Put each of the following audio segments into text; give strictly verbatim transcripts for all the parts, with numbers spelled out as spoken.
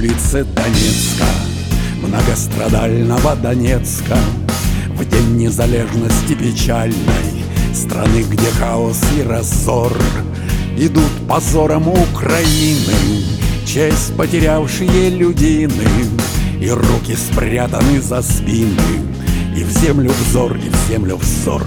улице Донецка, многострадального Донецка, в день незалежности печальной страны, где хаос и раздор, идут позором Украины честь потерявшие людины, и руки спрятаны за спины, и в землю взор, и в землю взор.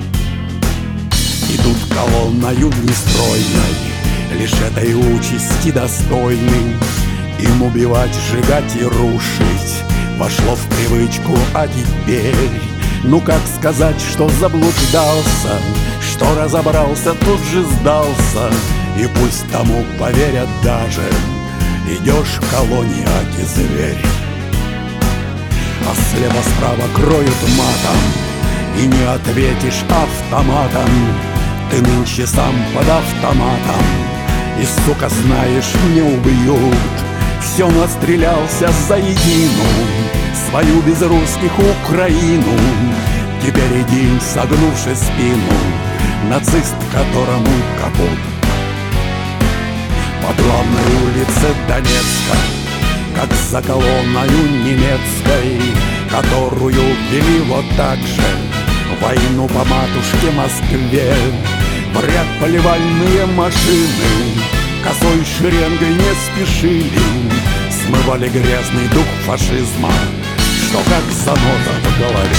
Идут колонною нестройной, лишь этой участи достойны. Им убивать, сжигать и рушить вошло в привычку, а теперь, ну как сказать, что заблуждался, что разобрался, тут же сдался. И пусть тому поверят даже, идешь в колонии, аки зверь. А слева справа кроют матом, и не ответишь автоматом. Ты нынче сам под автоматом, и, сука, знаешь, не убьют. Все настрелялся за едину свою без русских Украину. Теперь иди, согнувши спину, нацист, которому капут. По главной улице Донецка, как за колонною немецкой, которую вели вот так же войну по матушке Москве, в ряд поливальные машины косой шеренгой не спешили, смывали грязный дух фашизма, что как занота в голове.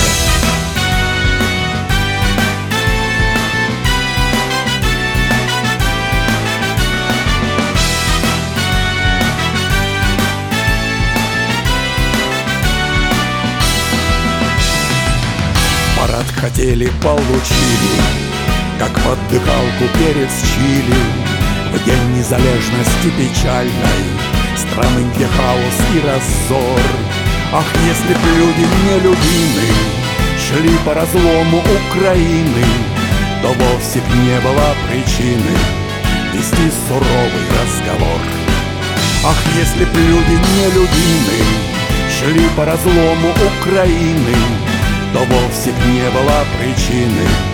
Парад хотели, получили, как под дыхалку перец чили, в день незалежности печальной страны, где хаос и раздор. Ах, если б люди нелюбимы шли по разлому Украины, то вовсе б не было причины вести суровый разговор. Ах, если б люди нелюбимы шли по разлому Украины, то вовсе б не было причины